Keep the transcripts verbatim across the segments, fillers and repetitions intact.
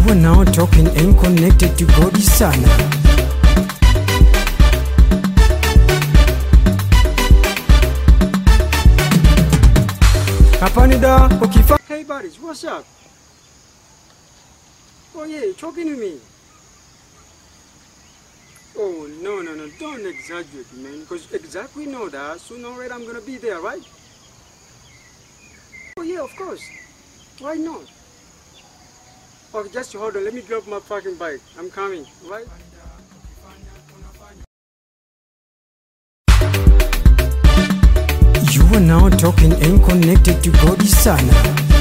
are now talking and connected to God sana. Hapanida ukifa. Hey buddies, what's up? Oh yeah, you're talking to me. Oh no no no, don't exaggerate, man, because exactly know that sooner or later I'm gonna be there, right? Oh yeah, of course. Why not? Oh, just hold on, let me drop my fucking bike. I'm coming, right? You are now talking and connected to God sana.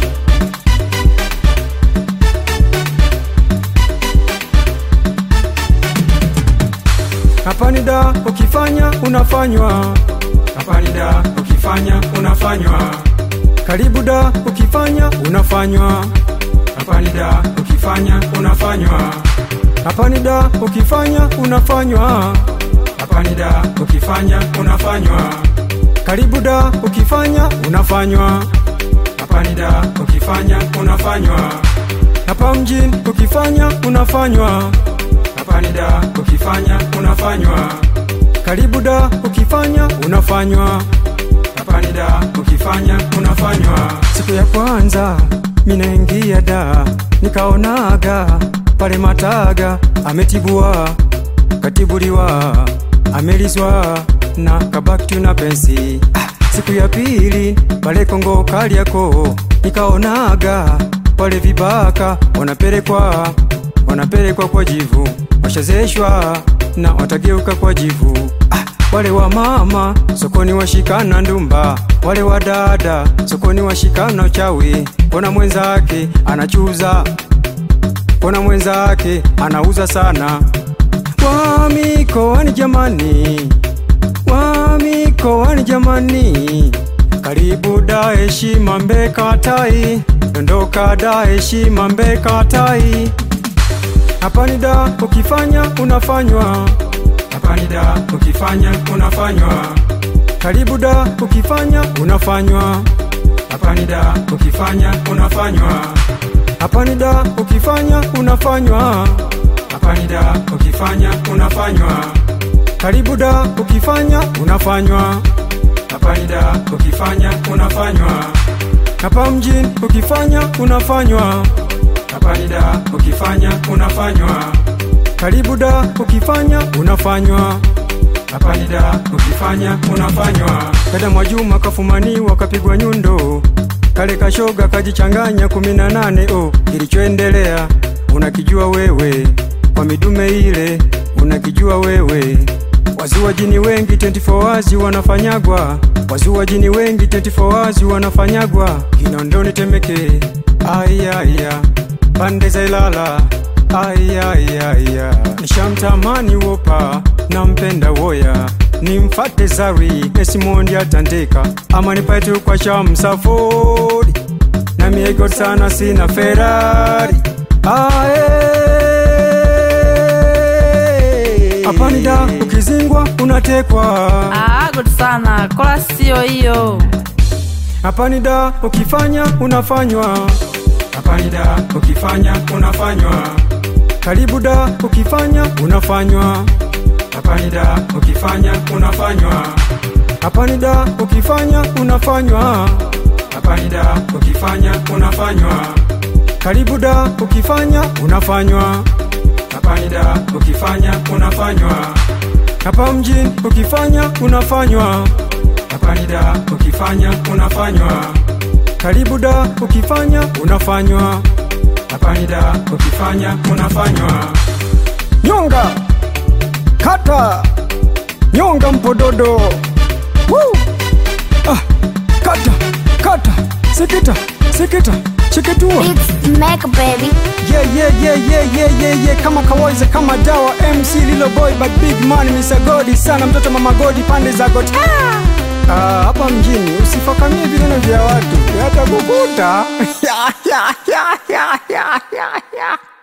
Hapanida ukifanya unafanywa. Hapanida ukifanya unafanywa. Karibu da ukifanya unafanywa. Hapanida ukifanya unafanywa. Hapanida ukifanya unafanywa. Hapanida ukifanya unafanywa. Karibu da ukifanya unafanywa. Hapanida ukifanya unafanywa. Hapa mjini ukifanya unafanywa. Hapanida ukifanya unafanywa. Karibu da ukifanya unafanywa. Hapanida ukifanya unafanywa. Siku ya kwanza minaingia da, nikaonaga pale Mataga ametibua, katibuliwa, amelizwa na kabaki tuna pensi. Ah, siku ya pili pale Kongo Kariako nikaonaga pale vibaka wanapelekwa, wanapelekwa kwa jivu, washazeshwa na watageuka kwa jivu. Ah, wale wa mama sokoni washikana ndumba, wale wa dada sokoni washikana uchawi. Kona mwenzake anachuza, kona mwenzake anauza sana. Wa mikoani jamani, wa mikoani jamani. Karibu da heshima Mbeka tai, dondoka da heshima Mbeka tai. Hapanida ukifanya unafanywa. Hapanida ukifanya unafanywa. Karibu da ukifanya unafanywa. Hapanida ukifanya unafanywa. Hapanida ukifanya unafanywa. Hapanida ukifanya unafanywa. Karibu da ukifanya unafanywa. Hapanida ukifanya unafanywa. Hapa mjini ukifanya unafanywa. Hapanida ukifanya unafanywa. Karibu da ukifanya unafanywa. Hapanida ukifanya unafanywa. Dada Mwajuma kafumaniwa kapigwa nyundo, kale kashoga kajichanganya kumi na nane. Oh, kilichoendelea unakijua wewe, kwa midume ile unakijua wewe. Wazua jini wengi ishirini na nne hours wanafanyagwa, wazua jini wengi ishirini na nne hours wanafanyagwa. Kinondoni Temeke, aya aya, pande za Ilala, aya aya aya. Nishamtamani wopa, nampenda woya, nimfate Zari, Esimondi atandeka, ama nipaitu kwa Shamsafodi, na miego sana sina Ferrari. Ae Hapanida ukizingwa unatekwa. Ah, good sana, kola sio hiyo. Hapanida ukifanya unafanywa. Hapanida ukifanya unafanywa. Karibu da ukifanya unafanywa. Hapanida ukifanya unafanywa. Hapanida ukifanya unafanywa. Hapanida ukifanya unafanywa. Karibu da ukifanya unafanywa. Hapanida ukifanya unafanywa. Hapa mjini ukifanya unafanywa. Hapanida ukifanya unafanywa. Karibu da ukifanya unafanywa. Hapanida ukifanya unafanywa. Nyonga kata, nyonga mpododo. Woo! Ah, kata kata, sikita sikita, chikitua. It's Mega baby. Yeah yeah yeah yeah yeah yeah yeah. Kama kawaida kama dawa M C Lilo Boy but big man Mister Godi sana, mtoto mama Godi pande za Goti. Ah, hapa mjini usifakamie vineno vya watu, hata kukuta. Ya ya ya ya ya ya ya.